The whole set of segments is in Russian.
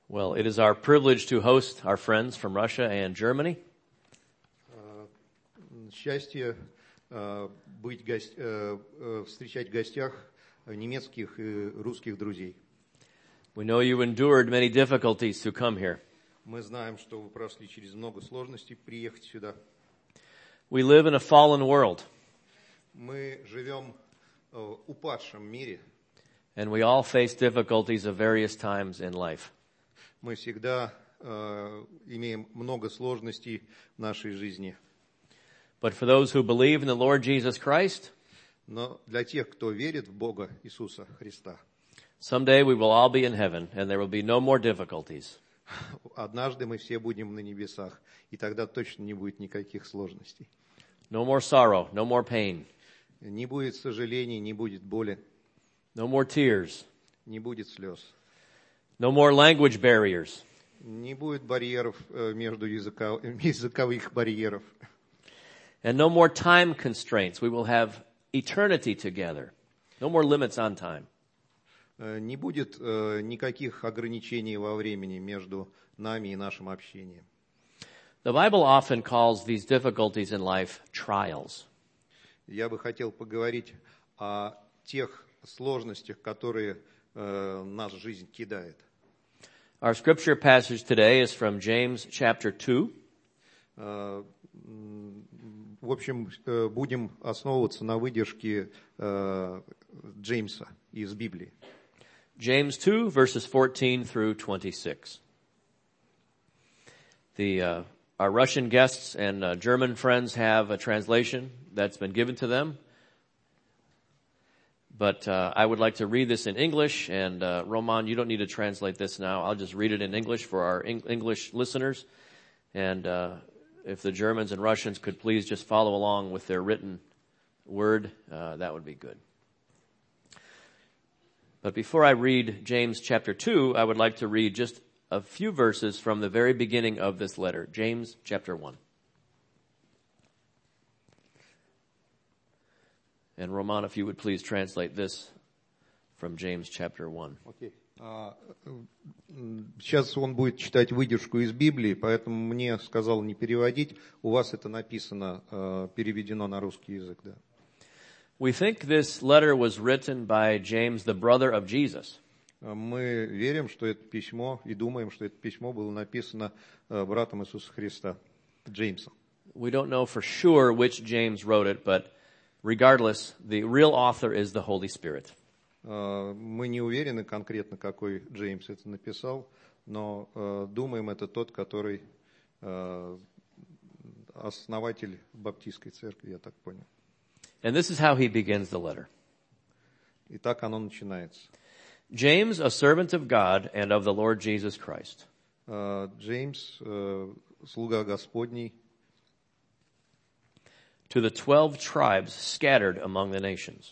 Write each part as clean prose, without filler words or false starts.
Well, it is our privilege to host our friends from Russia and Germany. Счастье встречать в гостях немецких и русских друзей. We know you endured many difficulties to come here. Мы знаем, что вы прошли через много сложностей приехать сюда. We live in a fallen world. Мы живем в упадшем мире. And we all face difficulties of various times in life. Мы всегда имеем много сложностей в нашей жизни. But for those who believe in the Lord Jesus Christ, но для тех, кто верит в Бога Иисуса Христа, someday we will all be in heaven and there will be no more difficulties. Однажды мы все будем на небесах, и тогда точно не будет никаких сложностей. No more sorrow, no more pain. Не будет сожалений, не будет боли. No more tears. Не будет слез. No more language barriers. Не будет барьеров между языковых барьеров. And no more time constraints. We will have eternity together. No more limits on time. Не будет никаких ограничений во времени между нами и нашим общением. The Bible often calls these difficulties in life trials. Я бы хотел поговорить о тех сложностях, которые нас жизнь кидает. Our scripture passage today is from James chapter 2. В общем, будем основываться на выдержке Джеймса из Библии. James 2, verses 14 through 26. Our Russian guests and German friends have a translation that's been given to them. But I would like to read this in English, and Roman, you don't need to translate this now. I'll just read it in English for our English listeners. And if the Germans and Russians could please just follow along with their written word, that would be good. But before I read James chapter 2, I would like to read just a few verses from the very beginning of this letter, James chapter 1. And Roman, if you would please translate this from James chapter 1. Okay. Сейчас он будет читать выдержку из Библии, поэтому мне сказал не переводить. У вас это написано, переведено на русский язык, да. We think this letter was written by James, the brother of Jesus. Мы верим, что это письмо, и думаем, что это письмо было написано братом Иисуса Христа, Джеймсом. We don't know for sure which James wrote it, but regardless, the real author is the Holy Spirit. Мы не уверены конкретно, какой Джеймс это написал, но думаем, это тот, который основатель Баптистской церкви, я так понял. And this is how he begins the letter. И так оно начинается. James, a servant of God and of the Lord Jesus Christ. Джеймс, слуга Господний. To the 12 tribes scattered among the nations.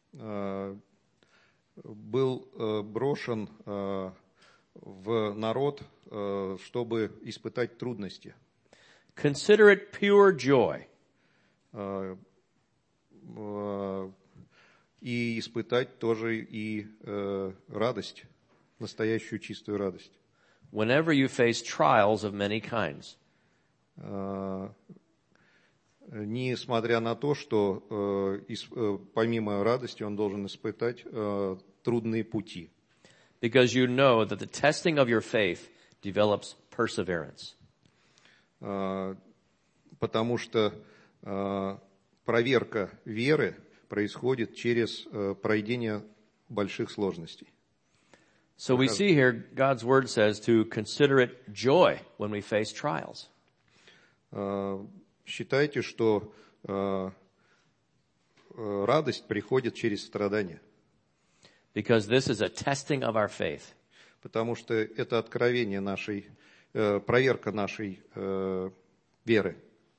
Был брошен в народ, чтобы испытать трудности. Consider it pure joy. И испытать тоже и радость, настоящую чистую радость. Whenever you face trials of many kinds. Несмотря на то, что помимо радости он должен испытать трудные пути. Because you know that the testing of your faith develops perseverance. Потому что проверка веры происходит через пройдение больших сложностей. So we see here God's word says to consider it joy when we face trials. Считайте, что радость приходит через страдания. Because this is a testing of our faith. Потому что это откровение нашей, проверка нашей веры.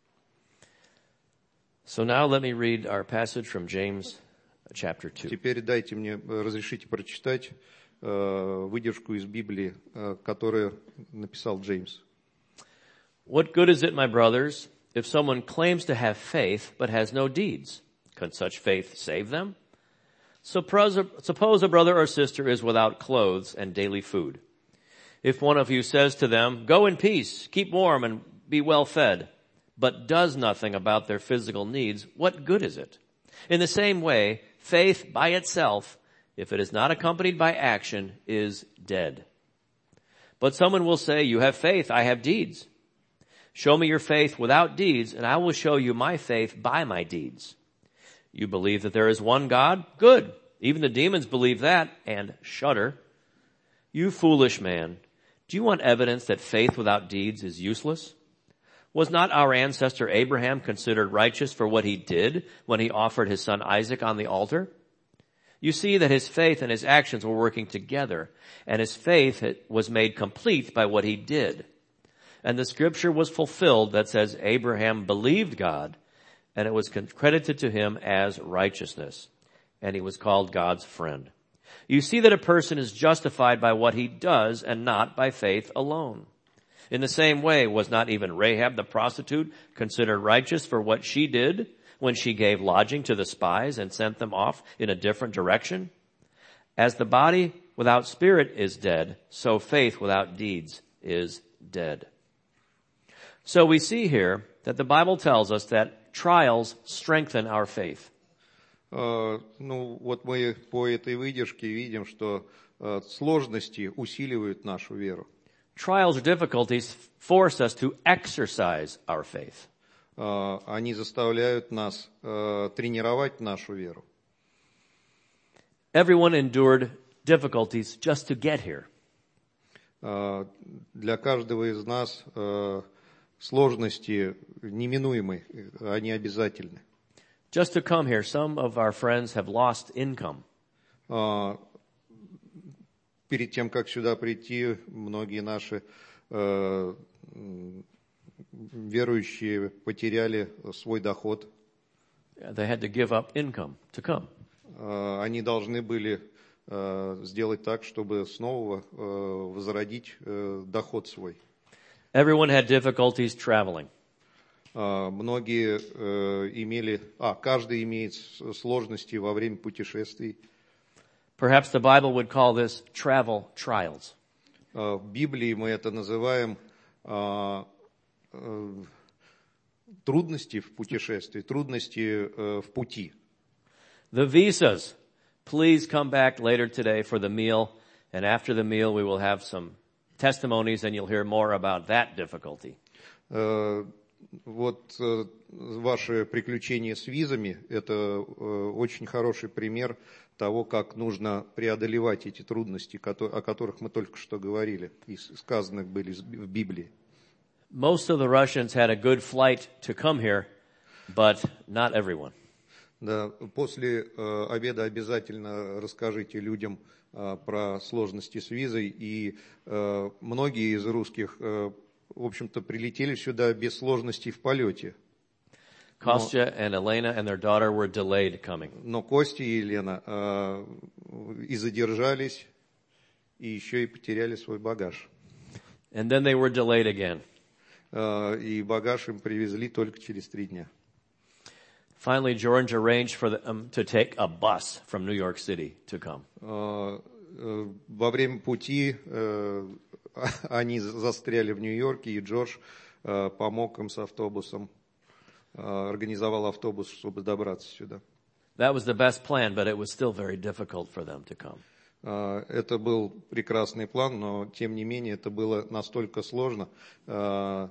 So now let me read our passage from James chapter 2. Теперь дайте мне, разрешите прочитать выдержку из Библии, которую написал Джеймс. What good is it, my brothers, if someone claims to have faith but has no deeds? Can such faith save them? Suppose a brother or sister is without clothes and daily food. If one of you says to them, go in peace, keep warm and be well fed, but does nothing about their physical needs, what good is it? In the same way, faith by itself, if it is not accompanied by action, is dead. But someone will say, you have faith, I have deeds. Show me your faith without deeds, and I will show you my faith by my deeds. You believe that there is one God? Good. Even the demons believe that and shudder. You foolish man, do you want evidence that faith without deeds is useless? Was not our ancestor Abraham considered righteous for what he did when he offered his son Isaac on the altar? You see that his faith and his actions were working together, and his faith was made complete by what he did. And the scripture was fulfilled that says Abraham believed God, and it was credited to him as righteousness, and he was called God's friend. You see that a person is justified by what he does and not by faith alone. In the same way, was not even Rahab the prostitute considered righteous for what she did when she gave lodging to the spies and sent them off in a different direction? As the body without spirit is dead, so faith without deeds is dead. So we see here that the Bible tells us that trials strengthen our faith. Вот мы по этой выдержке видим, что сложности усиливают нашу веру. Trials or difficulties force us to exercise our faith. Они заставляют нас тренировать нашу веру. Everyone endured difficulties just to get here. Для каждого из нас сложности неминуемы, они обязательны. Just to come here, some of our friends have lost income. Перед тем, как сюда прийти, многие наши верующие потеряли свой доход. They had to give up income to come. Они должны были сделать так, чтобы снова возродить доход свой. Everyone had difficulties traveling. Многие каждый имеет сложности во время путешествий. Perhaps the Bible would call this travel trials. В Библии мы это называем трудности в путешествии, трудности в пути. The visas. Please come back later today for the meal, and after the meal we will have some testimonies and you'll hear more about that difficulty. Вот ваше приключение с визами – это очень хороший пример того, как нужно преодолевать эти трудности, о которых мы только что говорили, и сказаны были в Библии. Most of the Russians had a good flight to come here, but not everyone. Да, после обеда обязательно расскажите людям про сложности с визой, и многие из русских, в общем-то, прилетели сюда без сложностей в полете. Kostya and Elena and their daughter were delayed coming. Но Костя и Елена и задержались, и еще и потеряли свой багаж. And then they were delayed again. И багаж им привезли только через 3 дня. Finally, George arranged for them to take a bus from New York City to come. Во время пути они застряли в Нью-Йорке, и Джордж помог им с автобусом, организовал автобус, чтобы добраться сюда. That was the best plan, but it was still very difficult for them to come. Это был прекрасный план, но тем не менее это было настолько сложно. Do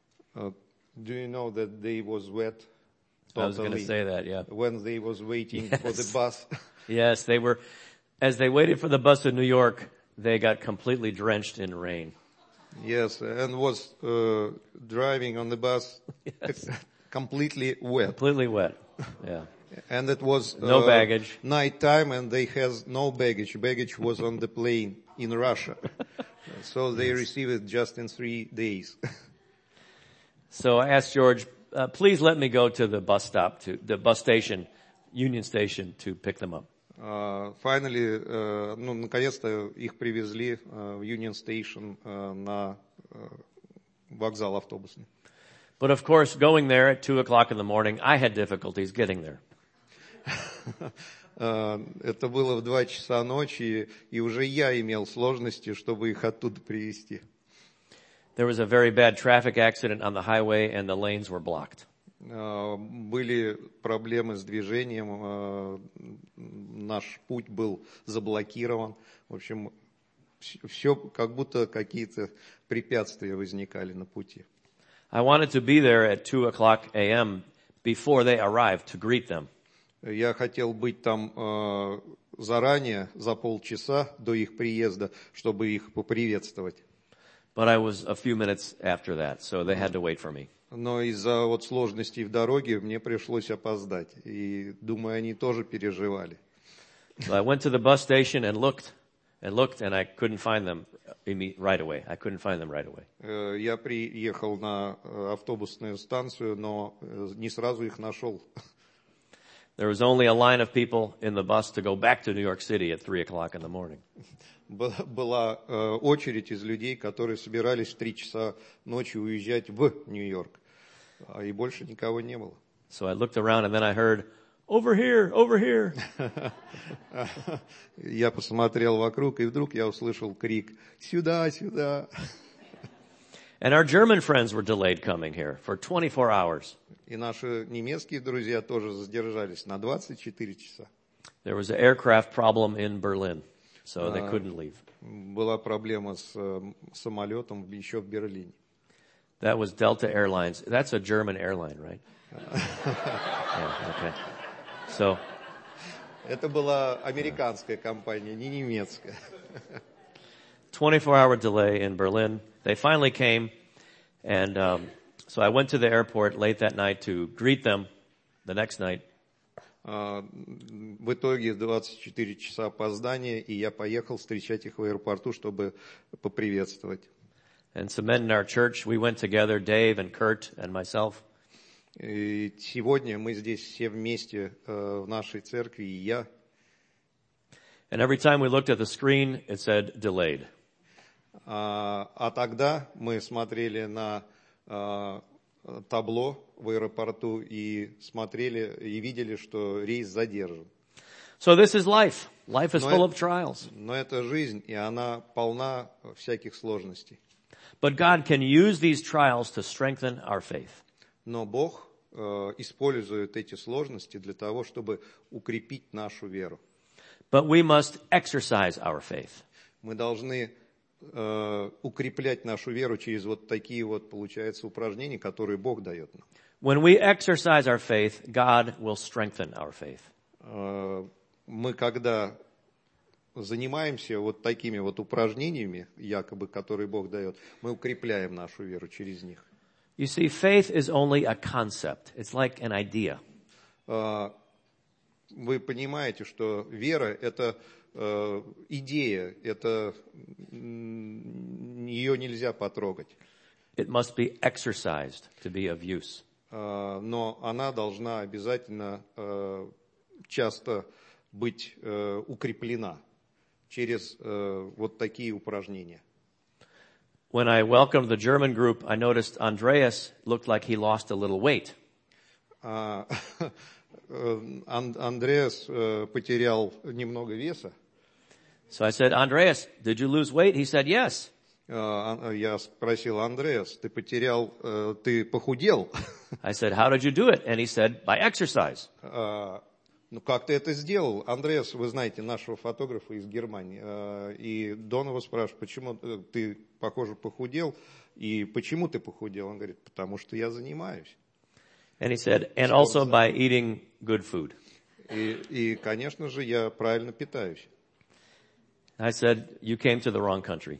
you know that they was wet? Totally, I was going to say that, yeah. When they was waiting for the bus. Yes, they were. As they waited for the bus to New York, they got completely drenched in rain. Yes, and was driving on the bus completely wet. Completely wet, yeah. And it was no baggage. Night time, and they has no baggage. Baggage was on the plane in Russia, so they received it just in 3 days. So I asked George, please let me go to the bus stop, to the bus station, Union Station, to pick them up. Finally, наконец-то их привезли в Union Station на вокзал автобусный. But of course, going there at 2:00 in the morning, I had difficulties getting there. Это было в 2 часа ночи, и уже я имел сложности, чтобы их оттуда привезти. There was a very bad traffic accident on the highway and the lanes were blocked. Были проблемы с движением, наш путь был заблокирован. В общем, все как будто какие-то препятствия возникали на пути. I wanted to be there at 2 o'clock a.m. before they arrived to greet them. Я хотел быть там заранее, за полчаса до их приезда, чтобы их поприветствовать. But I was a few minutes after that, so they had to wait for me. Но из-за вот сложностей в дороге мне пришлось опоздать. И, думаю, они тоже переживали. So I went to the bus station and looked, and I couldn't find them right away. I couldn't find them right away. Я приехал на автобусную станцию, но не сразу их нашел. There was only a line of people in the bus to go back to New York City at 3 o'clock in the morning. Была очередь из людей, которые собирались в 3 часа ночи уезжать в Нью-Йорк. И больше никого не было. So I looked around and then I heard, over here, over here. Я посмотрел вокруг, и вдруг я услышал крик «Сюда, сюда!». And our German friends were delayed coming here for 24 hours. И наши немецкие друзья тоже задержались на 24 часа. There was an aircraft problem in Berlin, so they couldn't leave. Была проблема с самолетом еще в Берлине. That was Delta Airlines. That's a German airline, right? Yeah, okay. So, Это была американская компания, не немецкая. 24-hour delay in Berlin. They finally came, and so I went to the airport late that night to greet them the next night. В итоге 24 часа опоздания, и я поехал встречать их в аэропорту, чтобы поприветствовать. And some men in our church, we went together, Dave and Kurt and myself. И сегодня мы здесь все вместе в нашей церкви, и я. And every time we looked at the screen, it said delayed. А тогда мы смотрели на табло в аэропорту и смотрели и видели, что рейс задержан. So this is life. Life is full of trials. Но это жизнь, и она полна всяких сложностей. But God can use these trials to strengthen our faith. Но Бог использует эти сложности для того, чтобы укрепить нашу веру. But we must exercise our faith. Мы должны укреплять нашу веру через вот такие вот, получается, упражнения, которые Бог дает нам. When we exercise our faith, God will strengthen our faith. Мы когда занимаемся вот такими вот упражнениями, якобы, которые Бог дает, мы укрепляем нашу веру через них. You see, faith is only a concept. It's like an idea. Вы понимаете, что вера – это идея, это ее нельзя потрогать. It must be exercised to be of use. Но она должна обязательно часто быть укреплена через вот такие упражнения. When I welcomed the German group, I noticed Andreas looked like he lost a little weight. Андреас потерял немного веса. So I said, Andreas, did you lose weight? He said, yes. Я спросил, Андреас, ты похудел? I said, how did you do it? And he said, by exercise. Ну, как ты это сделал? Андреас, вы знаете, нашего фотографа из Германии. И Дон его спрашивает, почему ты, похоже, похудел? И почему ты похудел? Он говорит, потому что я занимаюсь. And he said, and also by eating good food. И, конечно же, я правильно питаюсь. I said, you came to the wrong country.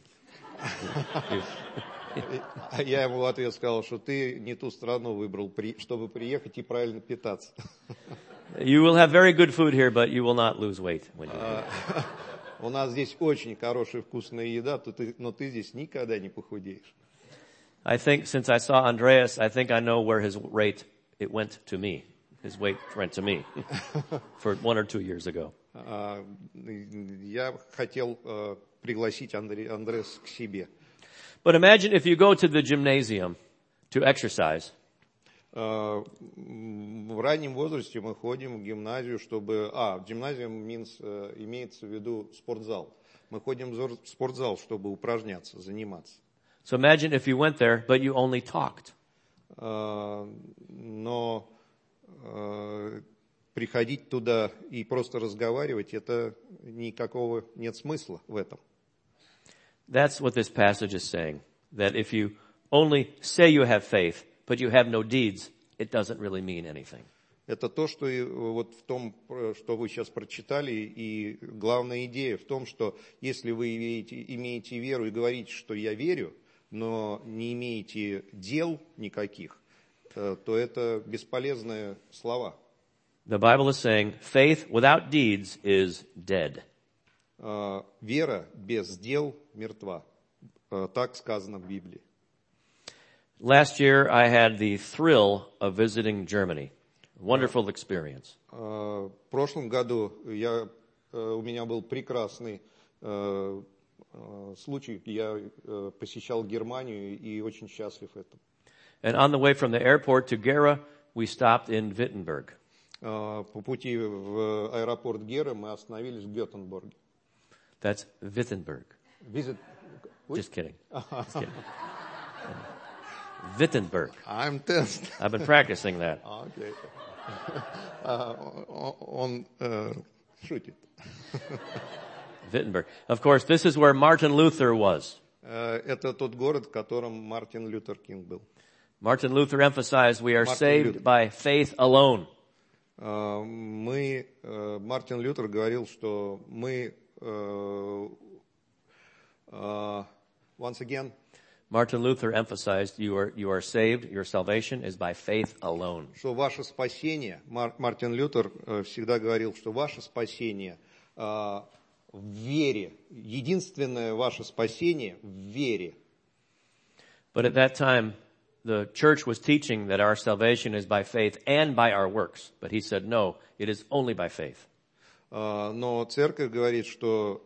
Я ему в ответ сказал, что ты не ту страну выбрал, чтобы приехать и правильно питаться. You will have very good food here, but you will not lose weight when you do. У нас здесь очень хорошая вкусная еда, но ты здесь никогда не похудеешь. I think since I saw Andreas, I think I know where his weight it went to me. His weight went to me for 1 or 2 years ago. Я хотел пригласить Андреаса к себе. But imagine if you go to the gymnasium to exercise. В раннем возрасте мы ходим в гимназию, чтобы... в гимназию имеется в виду спортзал. Мы ходим в спортзал, чтобы упражняться, заниматься. So imagine if you went there, but you only talked. Но приходить туда и просто разговаривать, это никакого нет смысла в этом. That's what this passage is saying. That if you only say you have faith, but you have no deeds, it doesn't really mean anything. Это то, что вот в том, что вы сейчас прочитали, и главная идея в том, что если вы имеете веру и говорите, что я верю, но не имеете дел никаких, то это бесполезные слова. The Bible is saying faith without deeds is dead. Вера без дел мертва. Так сказано в Библии. Last year I had the thrill of visiting Germany. Wonderful experience. В прошлом году у меня был прекрасный случай. Я посещал Германию и очень счастлив этому. And on the way from the airport to Gera, we stopped in Wittenberg. По пути в аэропорт Гера мы остановились в Гетенбурге. That's Wittenberg. Just kidding. Just kidding. Wittenberg. I'm tense. I've been practicing that. Okay. Он шутит. Wittenberg. Of course, this is where Martin Luther was. Это тот город, в котором Мартин Лютер Кинг был. Martin Luther emphasized we are saved by faith alone. Мартин Лютер говорил, что мы once again. Martin Luther emphasized you are saved, your salvation is by faith alone. Что ваше спасение, Мартин Лютер всегда говорил, что ваше спасение в вере, единственное ваше спасение в вере. But at that time, the church was teaching that our salvation is by faith and by our works. But he said, no, it is only by faith. Но церковь говорит, что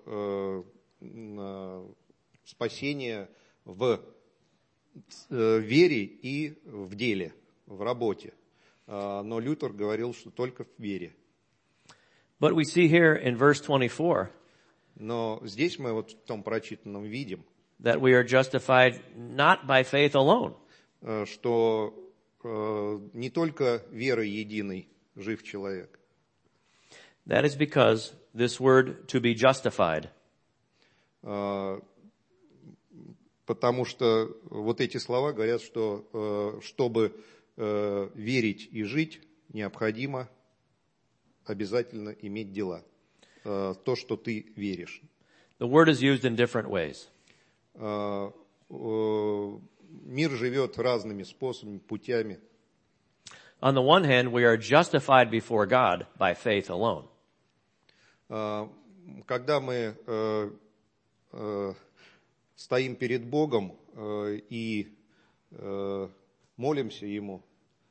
спасение в вере и в деле, в работе. Но Лютер говорил, что только в вере. But we see here in verse 24 Но здесь мы вот в том прочитанном видим, that we are justified not by faith alone. Что не только верой единой жив человек. That is because this word to be justified Потому что вот эти слова говорят, что чтобы верить и жить, необходимо обязательно иметь дела. То, что ты веришь. The word is used in different ways. Мир живет разными способами, путями. On the one hand, we are justified before God by faith alone. Когда мы стоим перед Богом и молимся Ему,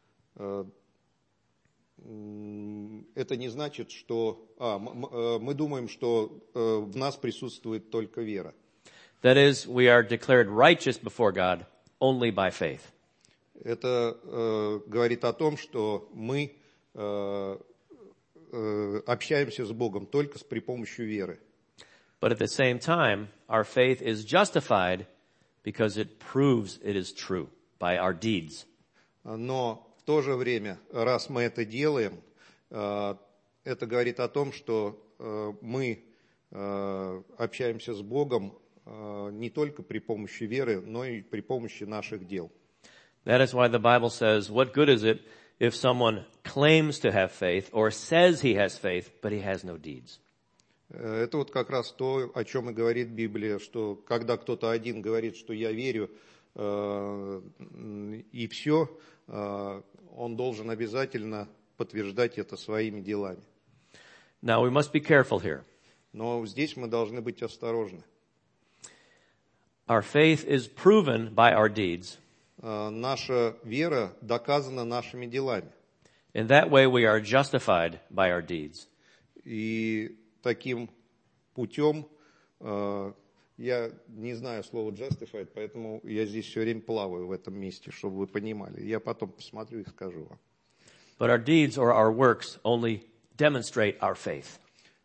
это не значит, что мы думаем, что в нас присутствует только вера. That is, we are declared righteous before God only by faith. Это говорит о том, что мы общаемся с Богом только при помощи веры. But at the same time, our faith is justified because it proves it is true by our deeds. Но в то же время, раз мы это делаем, это говорит о том, что мы общаемся с Богом не только при помощи веры, но и при помощи наших дел. That is why the Bible says, what good is it if someone claims to have faith or says he has faith, but he has no deeds? Это вот как раз то, о чем и говорит Библия, что когда кто-то один говорит, что я верю, и все, он должен обязательно подтверждать это своими делами. Now we must be careful here. Но здесь мы должны быть осторожны. Our faith is proven by our deeds. Наша вера доказана нашими делами. In that way we are justified by our deeds. И таким путем Я не знаю слова justified, поэтому я здесь все время плаваю в этом месте, чтобы вы понимали. Я потом посмотрю и скажу вам. But our deeds or our works only demonstrate our faith.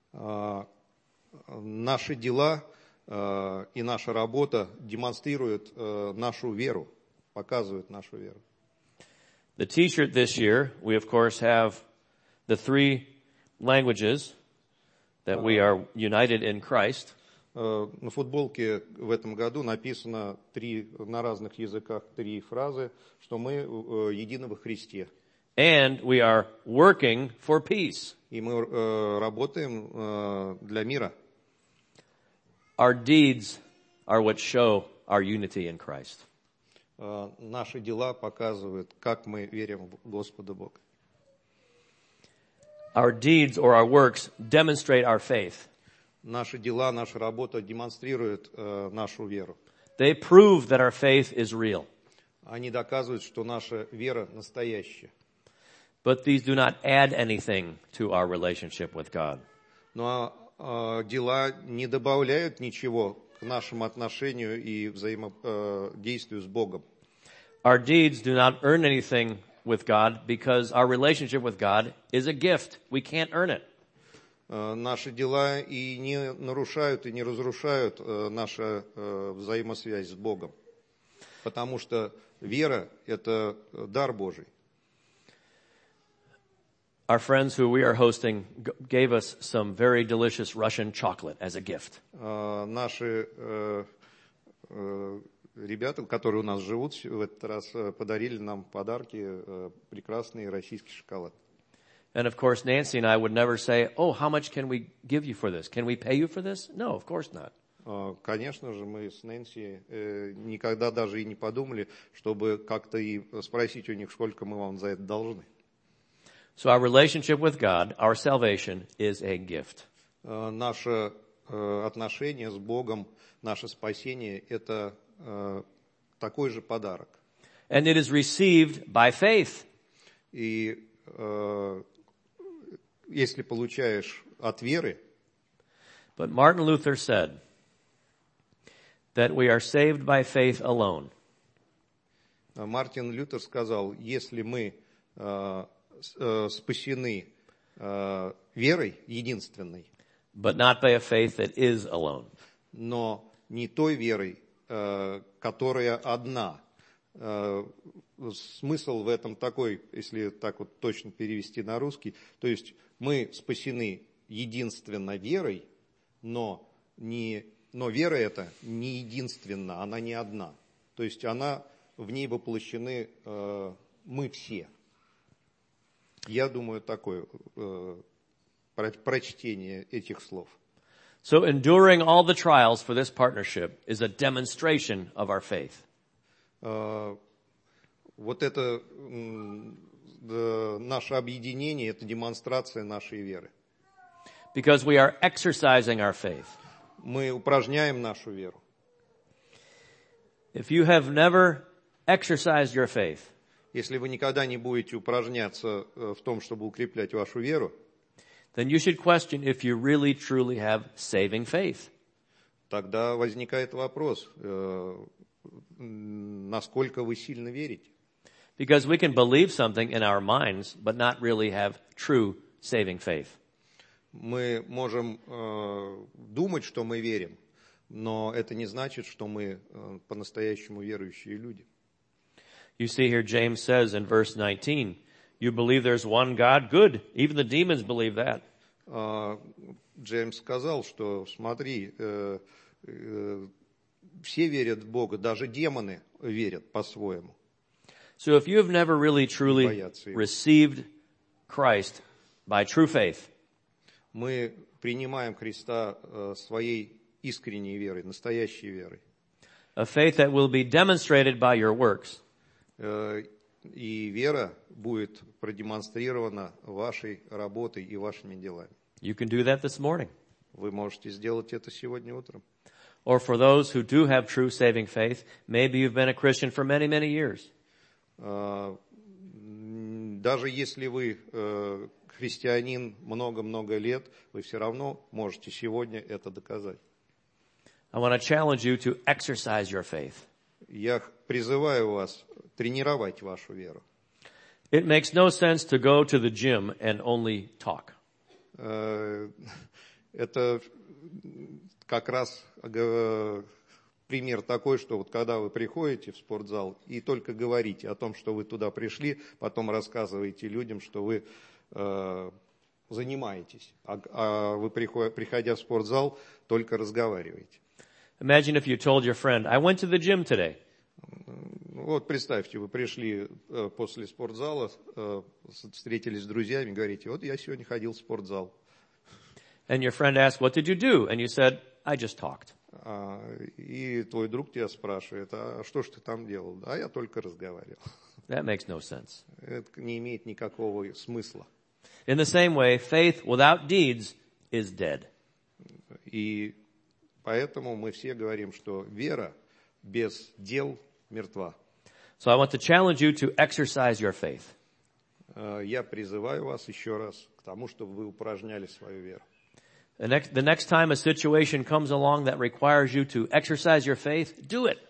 Наши дела и наша работа демонстрируют нашу веру, показывают нашу веру. The t-shirt this year, we of course have the 3 languages that we are united in Christ. На футболке в этом году написано на разных языках 3 фразы, что мы едины во Христе. And we are working for peace. И мы работаем для мира. Our deeds are what show our unity in Christ. Наши дела показывают, как мы верим в Господа Бога. Our deeds or our works demonstrate our faith. Наши дела, наша работа демонстрируют нашу веру. They prove that our faith is real. Они доказывают, что наша вера настоящая. But these do not add anything to our relationship with God. Но дела не добавляют ничего к нашему отношению и взаимодействию с Богом. Our deeds do not earn anything with God because our relationship with God is a gift. We can't earn it. Наши дела и не нарушают, и не разрушают нашу взаимосвязь с Богом. Потому что вера – это дар Божий. Our friends who we are hosting gave us some very delicious Russian chocolate as a gift. Наши ребята, которые у нас живут, в этот раз подарили нам подарки, прекрасный российский шоколад. And of course, Nancy and I would never say, oh, how much can we give you for this? Can we pay you for this? No, of course not. Конечно же, мы с Нэнси никогда даже и не подумали, чтобы как-то и спросить у них, сколько мы вам за это должны. So our relationship with God, our salvation, is a gift. Наше отношение с Богом, наше спасение – это такой же подарок. And it is received by faith. И если получаешь от веры. But Martin Luther said that we are saved by faith alone. Мартин Лютер сказал, если мы спасены верой единственной, but not by a faith that is alone. Но не той верой, которая одна. Смысл в этом такой, если так вот точно перевести на русский, то есть мы спасены единственно верой, но вера эта не единственна, она не одна. То есть в ней воплощены мы все. Я думаю, такое прочтение этих слов. So enduring all the trials for this partnership is a demonstration of our faith. Вот это наше объединение, это демонстрация нашей веры. Because we are exercising our faith. Мы упражняем нашу веру. If you have never exercised your faith, если вы никогда не будете упражняться в том, чтобы укреплять вашу веру, then you should question if you really truly have saving faith. Тогда возникает вопрос, насколько вы сильно верите. Because we can believe something in our minds, but not really have true saving faith. Мы можем думать, что мы верим, но это не значит, что мы по-настоящему верующие люди. You see here, James says in verse 19, you believe there's one God? Good. Even the demons believe that. Джеймс сказал, что смотри, все верят в Бога, даже демоны верят по-своему. So if you have never really truly received Christ by true faith, мы принимаем Христа своей искренней верой, настоящей верой. A faith that will be demonstrated by your works. И вера будет продемонстрирована вашей работой и вашими делами. You can do that this morning. Вы можете сделать это сегодня утром. Or for those who do have true saving faith, maybe you've been a Christian for many, many years. Даже если вы христианин много-много лет, вы все равно можете сегодня это доказать. I want to challenge you to exercise your faith. Я призываю вас тренировать вашу веру. It makes no sense to go to the gym and only talk. Это как раз пример такой, что вот когда вы приходите в спортзал и только говорите о том, что вы туда пришли, потом рассказываете людям, что вы занимаетесь, а вы, приходя в спортзал, только разговариваете. Imagine if you told your friend, I went to the gym today. Вот представьте, вы пришли после спортзала, встретились с друзьями, говорите, вот я сегодня ходил в спортзал. And your friend asked, what did you do? And you said, I just talked. И твой друг тебя спрашивает, а что ж ты там делал? А я только разговаривал. That makes no sense. Это не имеет никакого смысла. In the same way, faith without deeds is dead. И поэтому мы все говорим, что вера без дел мертва. So I want to challenge you to exercise your faith. Я призываю вас еще раз к тому, чтобы вы упражняли свою веру. The next time a situation comes along that requires you to exercise your faith, do it.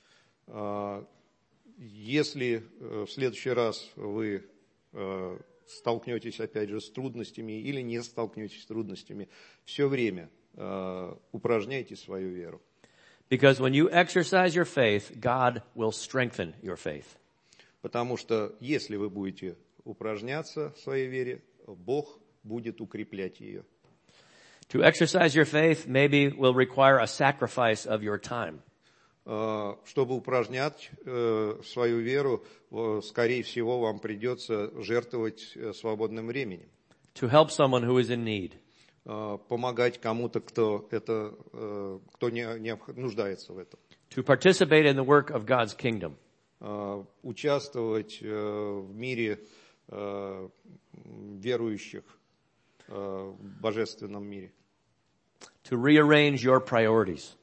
Если в следующий раз вы столкнетесь, опять же, с трудностями или не столкнетесь с трудностями, все время упражняйте свою веру. Because when you exercise your faith, God will strengthen your faith. Потому что если вы будете упражняться в своей вере, Бог будет укреплять ее. To exercise your faith maybe will require a sacrifice of your time. Чтобы упражнять свою веру, скорее всего, вам придется жертвовать свободным временем. To help someone who is in need. Помогать кому-то, кто нуждается в этом. To participate in the work of God's kingdom. Участвовать в мире верующих, в божественном мире. To rearrange your priorities.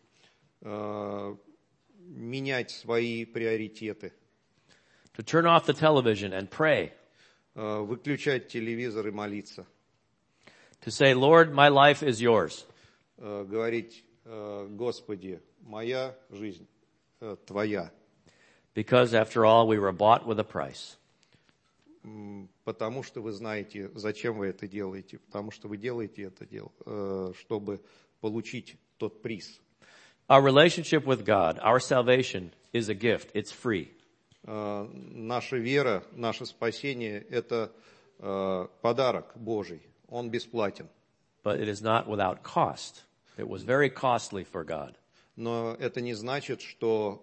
Менять свои приоритеты. To turn off the television and pray. Выключать телевизор и молиться. To say, Lord, my life is yours. Говорить, Господи, моя жизнь Твоя. Because after all, we were bought with a price. Потому что вы знаете, зачем вы это делаете. Потому что вы делаете это дело, чтобы получить тот приз. Our relationship with God, our salvation, is a gift. It's free. Наша вера, наше спасение – это подарок Божий. Он бесплатен. But it is not without cost. It was very costly for God. Но это не значит, что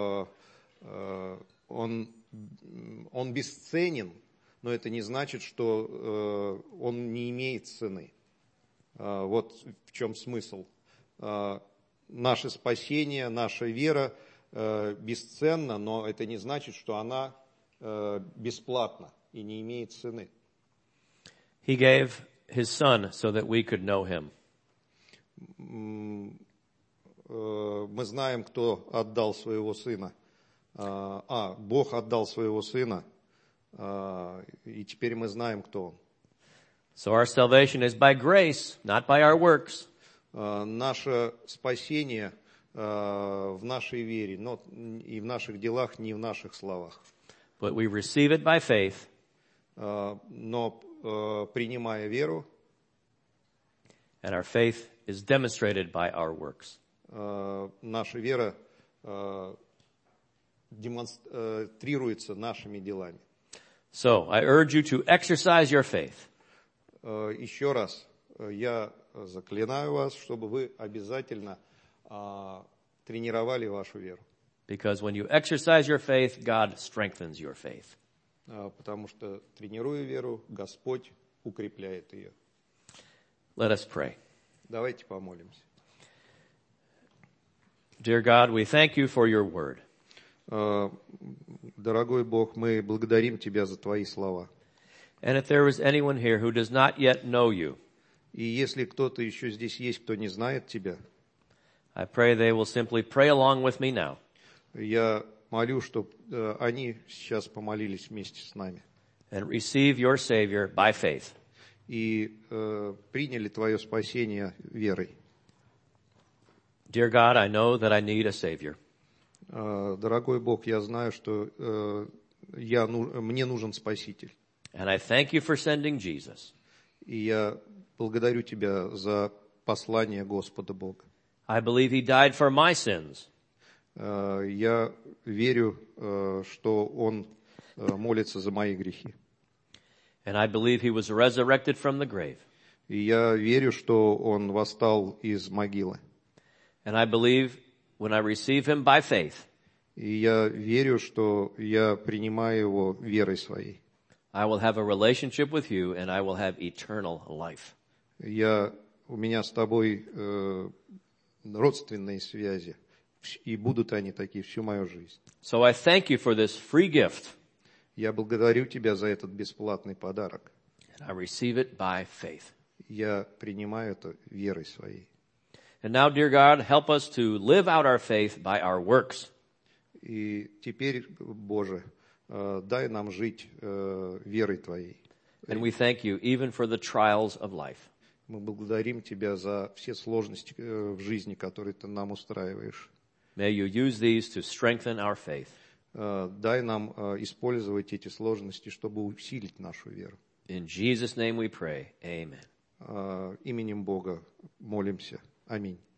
он бесценен, но это не значит, что он не имеет цены. Вот в чем смысл. Наше спасение, наша вера бесценна, но это не значит, что она бесплатна и не имеет цены. He gave his son so that we could know him. Мы знаем, кто отдал своего сына. Бог отдал своего сына, и теперь мы знаем, кто он. So our salvation is by grace, not by our works. Наше спасение в нашей вере, но и в наших делах, не в наших словах. But we receive it by faith. Но принимая веру, and our faith is demonstrated by our works. Наша вера демонстрируется нашими делами. So, I urge you to exercise your faith. Еще раз, я заклинаю вас, чтобы вы обязательно тренировали вашу веру. Because when you exercise your faith, God strengthens your faith. Потому что, тренируя веру, Господь укрепляет ее. Let us pray. Давайте помолимся. Dear God, we thank you for your word. Дорогой Бог, мы благодарим Тебя за Твои слова. And if there is anyone here who does not yet know you, И если кто-то еще здесь есть, кто не знает Тебя, I pray they will simply pray along with me now. Я молю, чтобы они сейчас помолились вместе с нами. And receive your Savior by faith. И приняли Твое спасение верой. Dear God, I know that I need a Savior. Дорогой Бог, я знаю, что мне нужен Спаситель. And I thank you for sending Jesus. И я благодарю Тебя за послание Господа Бога. I believe he died for my sins. Я верю, что Он молится за мои грехи. And I believe he was resurrected from the grave. И я верю, что Он восстал из могилы. And I believe when I receive him by faith, И я верю, что я принимаю Его верой своей. I will have a relationship with you and I will have eternal life. У меня с Тобой родственные связи, и будут они такие всю мою жизнь. So I thank you for this free gift. Я благодарю Тебя за этот бесплатный подарок. And I receive it by faith. Я принимаю это верой своей. And now, dear God, help us to live out our faith by our works. И теперь, Боже, дай нам жить верой Твоей. And we thank you even for the trials of life. Мы благодарим Тебя за все сложности в жизни, которые Ты нам устраиваешь. May you use these to strengthen our faith. Дай нам использовать эти сложности, чтобы усилить нашу веру. In Jesus' name we pray. Amen. Именем Бога молимся. Аминь.